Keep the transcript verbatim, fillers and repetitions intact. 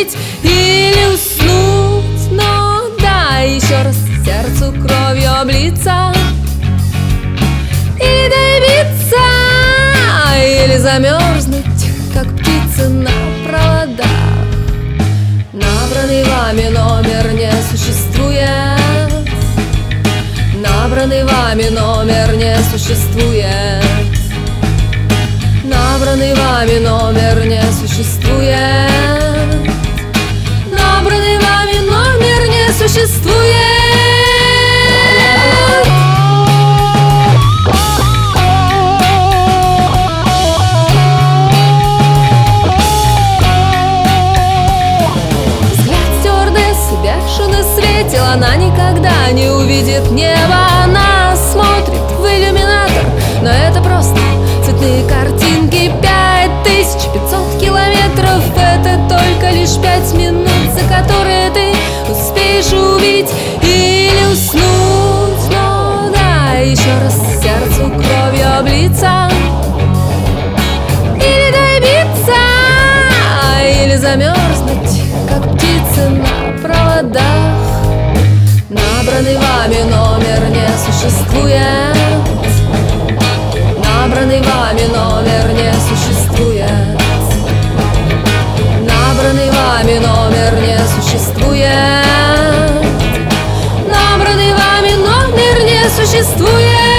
убить или уснуть, но да, еще раз сердцу кровью облиться, или добиться, или замерзнуть, как птицы на проводах. Набранный вами номер не существует, набранный вами номер не существует, набранный вами номер не существует, набранный вами номер не существует. Бешено светил, она никогда не увидит небо. Она смотрит в иллюминатор, но это просто цветные картинки. Пять тысяч пятьсот километров — это только лишь пять минут, за которые ты успеешь убить или уснуть, но да, еще раз сердцу кровью облиться, или добиться, или замерзнуть, как птицы на проводах. Набранный вами номер не существует, набранный вами номер не существует, набранный вами номер не существует, набранный вами номер не существует.